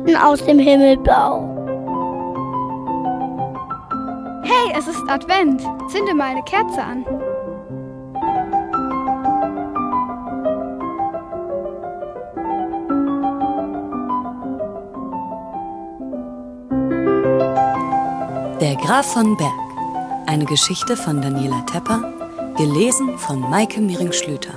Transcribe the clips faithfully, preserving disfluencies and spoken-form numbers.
Diamanten aus dem Himmelblau. Hey, es ist Advent. Zünde mal eine Kerze an. Der Graf von Berg. Eine Geschichte von Daniela Tepper, gelesen von Maike Miering-Schlüter.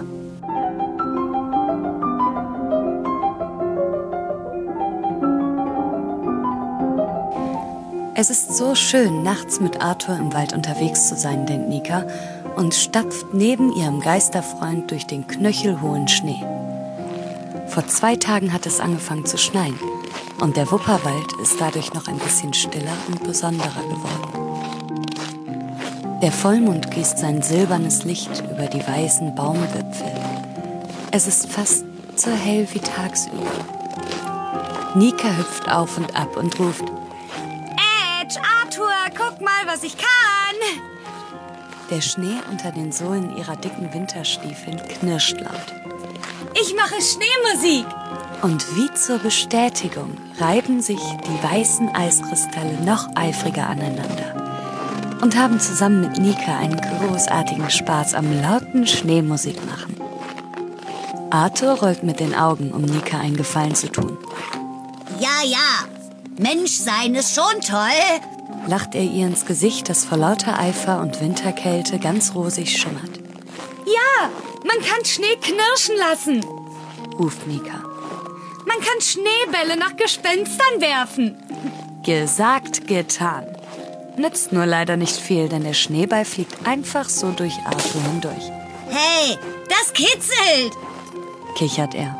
Es ist so schön, nachts mit Arthur im Wald unterwegs zu sein, denkt Nika, und stapft neben ihrem Geisterfreund durch den knöchelhohen Schnee. Vor zwei Tagen hat es angefangen zu schneien und der Wupperwald ist dadurch noch ein bisschen stiller und besonderer geworden. Der Vollmond gießt sein silbernes Licht über die weißen Baumwipfel. Es ist fast so hell wie tagsüber. Nika hüpft auf und ab und ruft: Arthur, guck mal, was ich kann! Der Schnee unter den Sohlen ihrer dicken Winterstiefeln knirscht laut. Ich mache Schneemusik! Und wie zur Bestätigung reiben sich die weißen Eiskristalle noch eifriger aneinander und haben zusammen mit Nika einen großartigen Spaß am lauten Schneemusik machen. Arthur rollt mit den Augen, um Nika einen Gefallen zu tun. Ja, ja, Menschsein ist schon toll, lacht er ihr ins Gesicht, das vor lauter Eifer und Winterkälte ganz rosig schimmert. Ja, man kann Schnee knirschen lassen, ruft Nika. Man kann Schneebälle nach Gespenstern werfen. Gesagt, getan. Nützt nur leider nicht viel, denn der Schneeball fliegt einfach so durch Arthur hindurch. Hey, das kitzelt, kichert er.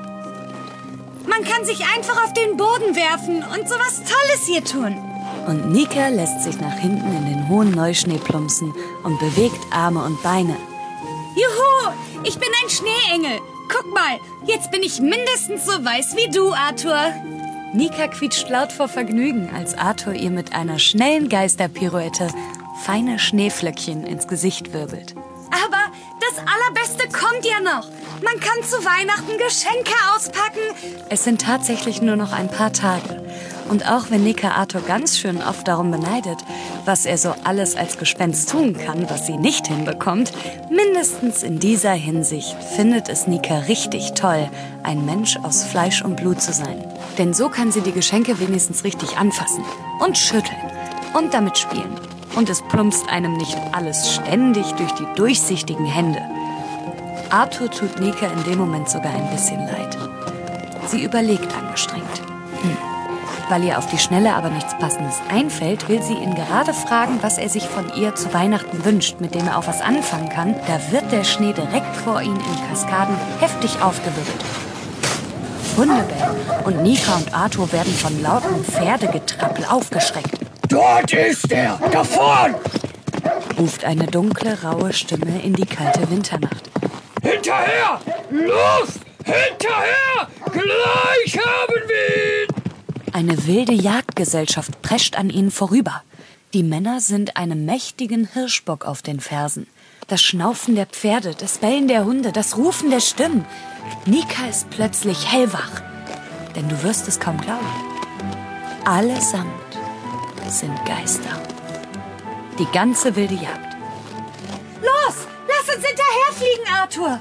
Man kann sich einfach auf den Boden werfen und sowas Tolles hier tun. Und Nika lässt sich nach hinten in den hohen Neuschnee plumpsen und bewegt Arme und Beine. Juhu, ich bin ein Schneeengel. Guck mal, jetzt bin ich mindestens so weiß wie du, Arthur. Nika quietscht laut vor Vergnügen, als Arthur ihr mit einer schnellen Geisterpirouette feine Schneeflöckchen ins Gesicht wirbelt. Aber das Allerbeste kommt ja noch. Man kann zu Weihnachten Geschenke auspacken. Es sind tatsächlich nur noch ein paar Tage. Und auch wenn Nika Arthur ganz schön oft darum beneidet, was er so alles als Gespenst tun kann, was sie nicht hinbekommt, mindestens in dieser Hinsicht findet es Nika richtig toll, ein Mensch aus Fleisch und Blut zu sein. Denn so kann sie die Geschenke wenigstens richtig anfassen und schütteln und damit spielen. Und es plumpst einem nicht alles ständig durch die durchsichtigen Hände. Arthur tut Nika in dem Moment sogar ein bisschen leid. Sie überlegt angestrengt. Hm. Weil ihr auf die Schnelle aber nichts Passendes einfällt, will sie ihn gerade fragen, was er sich von ihr zu Weihnachten wünscht, mit dem er auch was anfangen kann. Da wird der Schnee direkt vor ihnen in Kaskaden heftig aufgewirbelt. Hunde bellen und Nika und Arthur werden von lautem Pferdegetrappel aufgeschreckt. Dort ist er! Da vorn! Ruft eine dunkle, raue Stimme in die kalte Winternacht. Hinterher! Los! Hinterher! Gleich haben wir ihn! Eine wilde Jagdgesellschaft prescht an ihnen vorüber. Die Männer sind einem mächtigen Hirschbock auf den Fersen. Das Schnaufen der Pferde, das Bellen der Hunde, das Rufen der Stimmen. Nika ist plötzlich hellwach. Denn du wirst es kaum glauben. Allesamt sind Geister. Die ganze wilde Jagd. Los, lass uns hinterherfliegen, Arthur.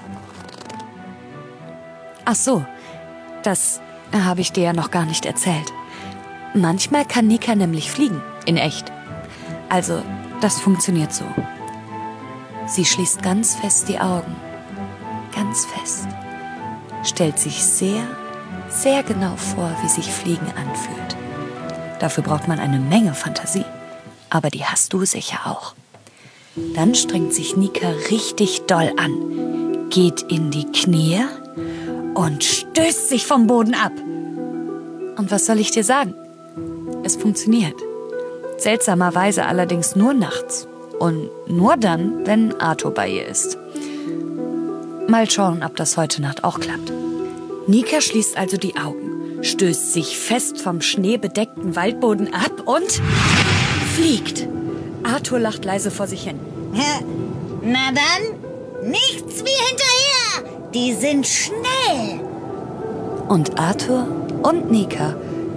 Ach so, das habe ich dir ja noch gar nicht erzählt. Manchmal kann Nika nämlich fliegen, in echt. Also, das funktioniert so. Sie schließt ganz fest die Augen, ganz fest, stellt sich sehr, sehr genau vor, wie sich Fliegen anfühlt. Dafür braucht man eine Menge Fantasie, aber die hast du sicher auch. Dann strengt sich Nika richtig doll an, geht in die Knie und stößt sich vom Boden ab. Und was soll ich dir sagen? Es funktioniert. Seltsamerweise allerdings nur nachts. Und nur dann, wenn Arthur bei ihr ist. Mal schauen, ob das heute Nacht auch klappt. Nika schließt also die Augen, stößt sich fest vom schneebedeckten Waldboden ab und fliegt. Arthur lacht leise vor sich hin. Na dann, nichts wie hinterher. Die sind schnell. Und Arthur und Nika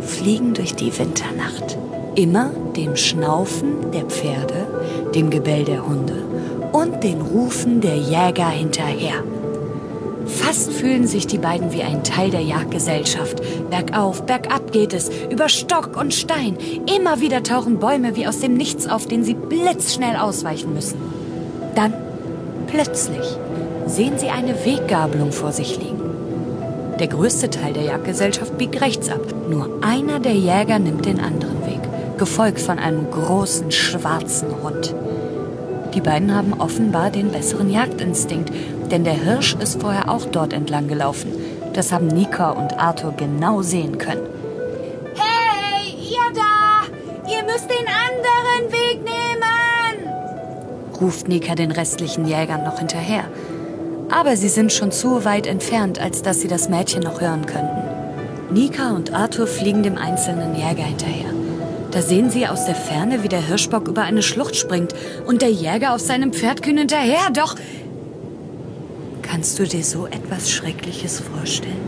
fliegen durch die Winternacht. Immer dem Schnaufen der Pferde, dem Gebell der Hunde und den Rufen der Jäger hinterher. Fast fühlen sich die beiden wie ein Teil der Jagdgesellschaft. Bergauf, bergab geht es, über Stock und Stein. Immer wieder tauchen Bäume wie aus dem Nichts auf, denen sie blitzschnell ausweichen müssen. Dann, plötzlich, sehen sie eine Weggabelung vor sich liegen. Der größte Teil der Jagdgesellschaft biegt rechts ab. Nur einer der Jäger nimmt den anderen Weg, gefolgt von einem großen, schwarzen Hund. Die beiden haben offenbar den besseren Jagdinstinkt, denn der Hirsch ist vorher auch dort entlang gelaufen. Das haben Nika und Arthur genau sehen können. Hey, ihr da! Ihr müsst den anderen Weg nehmen! Ruft Nika den restlichen Jägern noch hinterher. Aber sie sind schon zu weit entfernt, als dass sie das Mädchen noch hören könnten. Nika und Arthur fliegen dem einzelnen Jäger hinterher. Da sehen sie aus der Ferne, wie der Hirschbock über eine Schlucht springt und der Jäger auf seinem Pferd kühn hinterher. Doch kannst du dir so etwas Schreckliches vorstellen?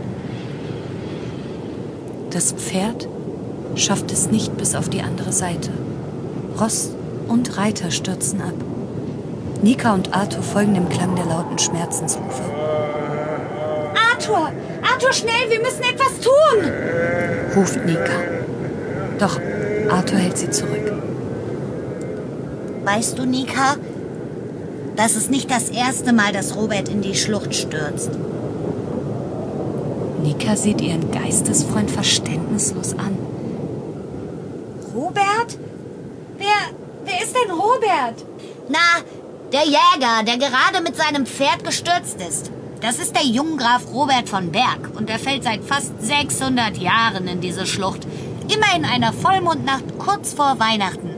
Das Pferd schafft es nicht bis auf die andere Seite. Ross und Reiter stürzen ab. Nika und Arthur folgen dem Klang der lauten Schmerzensrufe. Arthur! Arthur, schnell, wir müssen etwas tun! Ruft Nika. Doch Arthur hält sie zurück. Weißt du, Nika, das ist nicht das erste Mal, dass Robert in die Schlucht stürzt. Nika sieht ihren Geistesfreund verständnislos an. Robert? Wer, wer ist denn Robert? Na, der Jäger, der gerade mit seinem Pferd gestürzt ist. Das ist der Junggraf Robert von Berg und er fällt seit fast sechshundert Jahren in diese Schlucht. Immer in einer Vollmondnacht kurz vor Weihnachten.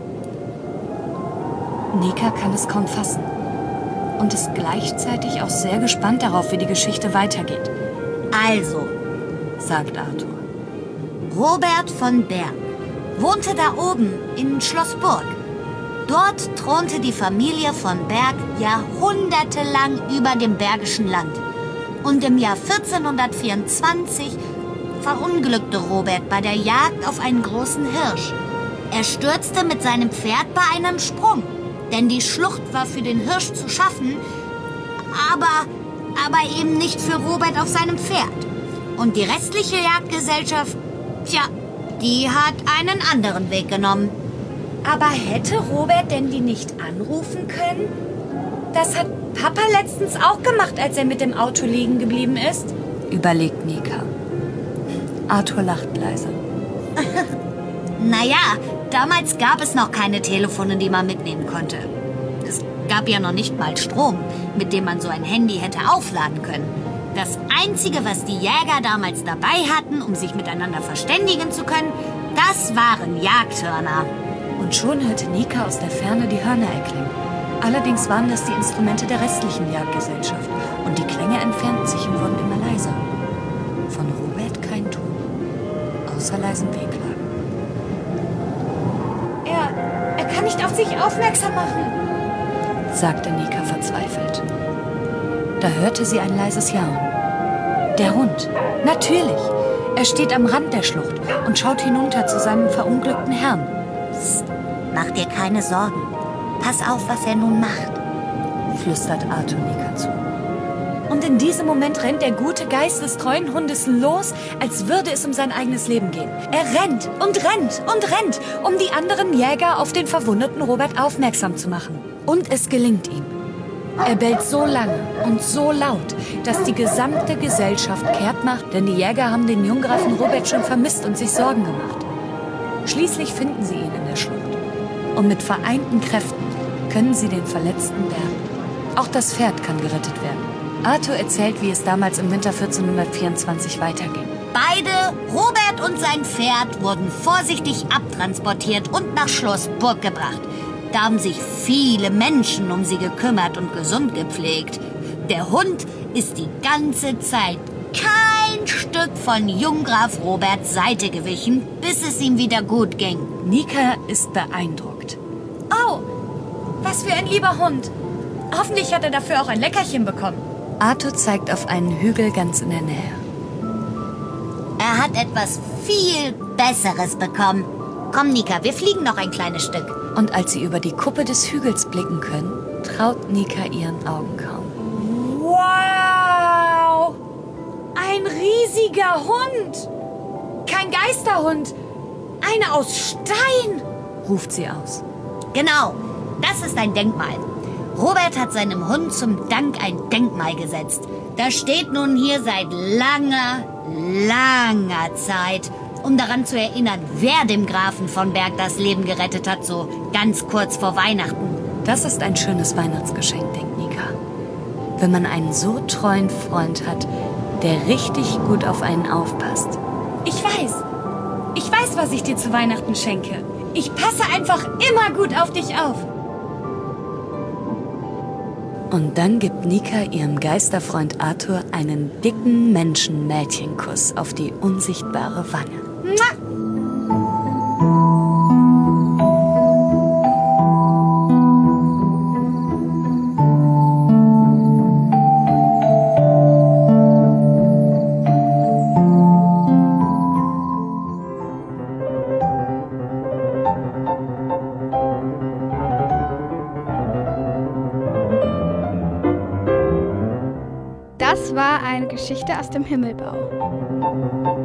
Nika kann es kaum fassen und ist gleichzeitig auch sehr gespannt darauf, wie die Geschichte weitergeht. Also, sagt Arthur. Robert von Berg wohnte da oben in Schloss Burg. Dort thronte die Familie von Berg jahrhundertelang über dem Bergischen Land. Und im Jahr vierzehnhundertvierundzwanzig verunglückte Robert bei der Jagd auf einen großen Hirsch. Er stürzte mit seinem Pferd bei einem Sprung, denn die Schlucht war für den Hirsch zu schaffen, aber, aber eben nicht für Robert auf seinem Pferd. Und die restliche Jagdgesellschaft, tja, die hat einen anderen Weg genommen. Aber hätte Robert denn die nicht anrufen können? Das hat Papa letztens auch gemacht, als er mit dem Auto liegen geblieben ist. Überlegt Nika. Arthur lacht leise. Naja, damals gab es noch keine Telefone, die man mitnehmen konnte. Es gab ja noch nicht mal Strom, mit dem man so ein Handy hätte aufladen können. Das Einzige, was die Jäger damals dabei hatten, um sich miteinander verständigen zu können, das waren Jagdhörner. Und schon hörte Nika aus der Ferne die Hörner erklingen. Allerdings waren das die Instrumente der restlichen Jagdgesellschaft. Und die Klänge entfernten sich und wurden immer leiser. Von Robert kein Ton, außer leisen Wehklagen. Er, er kann nicht auf sich aufmerksam machen, sagte Nika verzweifelt. Da hörte sie ein leises Jauen. Der Hund, natürlich. Er steht am Rand der Schlucht und schaut hinunter zu seinem verunglückten Herrn. Psst, mach dir keine Sorgen. Pass auf, was er nun macht, flüstert Arthur Nika zu. Und in diesem Moment rennt der gute Geist des treuen Hundes los, als würde es um sein eigenes Leben gehen. Er rennt und rennt und rennt, um die anderen Jäger auf den verwundeten Robert aufmerksam zu machen. Und es gelingt ihm. Er bellt so lange und so laut, dass die gesamte Gesellschaft kehrt macht, denn die Jäger haben den Junggrafen Robert schon vermisst und sich Sorgen gemacht. Schließlich finden sie ihn in der Schlucht. Und mit vereinten Kräften können sie den Verletzten bergen. Auch das Pferd kann gerettet werden. Arthur erzählt, wie es damals im Winter vierzehnhundertvierundzwanzig weiterging. Beide, Robert und sein Pferd, wurden vorsichtig abtransportiert und nach Schloss Burg gebracht. Da haben sich viele Menschen um sie gekümmert und gesund gepflegt. Der Hund ist die ganze Zeit kein Stück von Junggraf Roberts Seite gewichen, bis es ihm wieder gut ging. Nika ist beeindruckt. Oh, was für ein lieber Hund. Hoffentlich hat er dafür auch ein Leckerchen bekommen. Arthur zeigt auf einen Hügel ganz in der Nähe. Er hat etwas viel Besseres bekommen. Komm, Nika, wir fliegen noch ein kleines Stück. Und als sie über die Kuppe des Hügels blicken können, traut Nika ihren Augen kaum. Wow! Ein riesiger Hund! Kein Geisterhund! Einer aus Stein! Ruft sie aus. Genau, das ist ein Denkmal. Robert hat seinem Hund zum Dank ein Denkmal gesetzt. Das steht nun hier seit langer, langer Zeit, um daran zu erinnern, wer dem Grafen von Berg das Leben gerettet hat, so ganz kurz vor Weihnachten. Das ist ein schönes Weihnachtsgeschenk, denkt Nika. Wenn man einen so treuen Freund hat, der richtig gut auf einen aufpasst. Ich weiß. Ich weiß, was ich dir zu Weihnachten schenke. Ich passe einfach immer gut auf dich auf. Und dann gibt Nika ihrem Geisterfreund Arthur einen dicken Menschen-Mädchenkuss auf die unsichtbare Wange. Das war eine Geschichte aus dem Himmelbau.